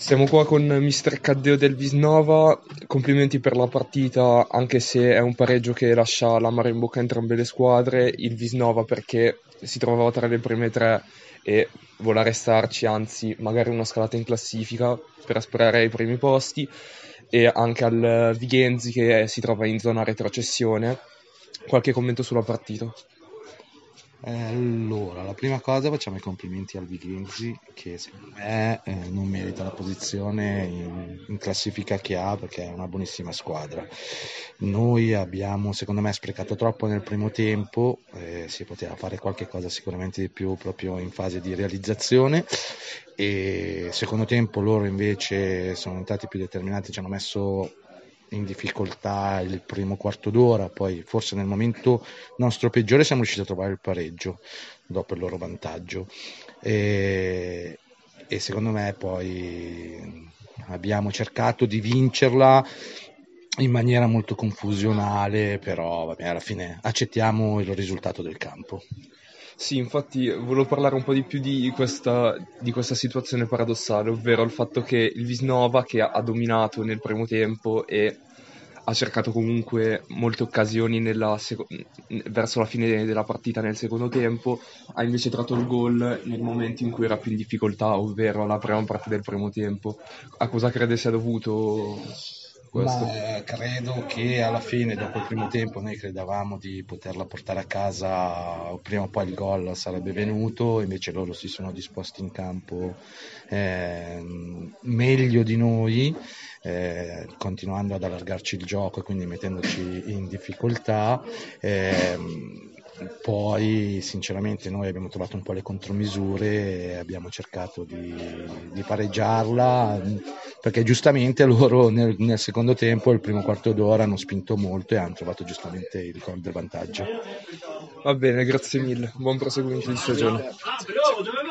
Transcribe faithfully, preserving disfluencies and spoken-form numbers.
Siamo qua con mister Caddeo del Visnova, complimenti per la partita, anche se è un pareggio che lascia l'amaro in bocca a entrambe le squadre, il Visnova perché si trovava tra le prime tre e vuole restarci, anzi magari una scalata in classifica per aspirare ai primi posti, e anche al Vigenzi che si trova in zona retrocessione. Qualche commento sulla partita? Eh, Allora, la prima cosa facciamo i complimenti al Vigenzi che secondo me eh, non merita la posizione in, in classifica che ha perché è una buonissima squadra. Noi abbiamo secondo me sprecato troppo nel primo tempo, eh, si poteva fare qualche cosa sicuramente di più proprio in fase di realizzazione e secondo tempo loro invece sono stati più determinati, ci hanno messo in difficoltà il primo quarto d'ora, poi forse nel momento nostro peggiore siamo riusciti a trovare il pareggio dopo il loro vantaggio e, e secondo me poi abbiamo cercato di vincerla in maniera molto confusionale, però vabbè, alla fine accettiamo il risultato del campo. Sì, infatti volevo parlare un po' di più di questa, di questa situazione paradossale, ovvero il fatto che il Visnova, che ha dominato nel primo tempo e ha cercato comunque molte occasioni nella seco- verso la fine della partita nel secondo tempo, ha invece tratto il gol nel momento in cui era più in difficoltà, ovvero alla prima parte del primo tempo. A cosa crede sia dovuto questo? Ma eh, credo che alla fine, dopo il primo tempo, noi credevamo di poterla portare a casa, prima o poi il gol sarebbe venuto, invece loro si sono disposti in campo ehm, meglio di noi, eh, continuando ad allargarci il gioco e quindi mettendoci in difficoltà. ehm, Poi sinceramente noi abbiamo trovato un po' le contromisure e abbiamo cercato di, di pareggiarla perché giustamente loro nel, nel secondo tempo, il primo quarto d'ora, hanno spinto molto e hanno trovato giustamente il gol del vantaggio. Va bene, grazie mille, buon proseguimento di stagione.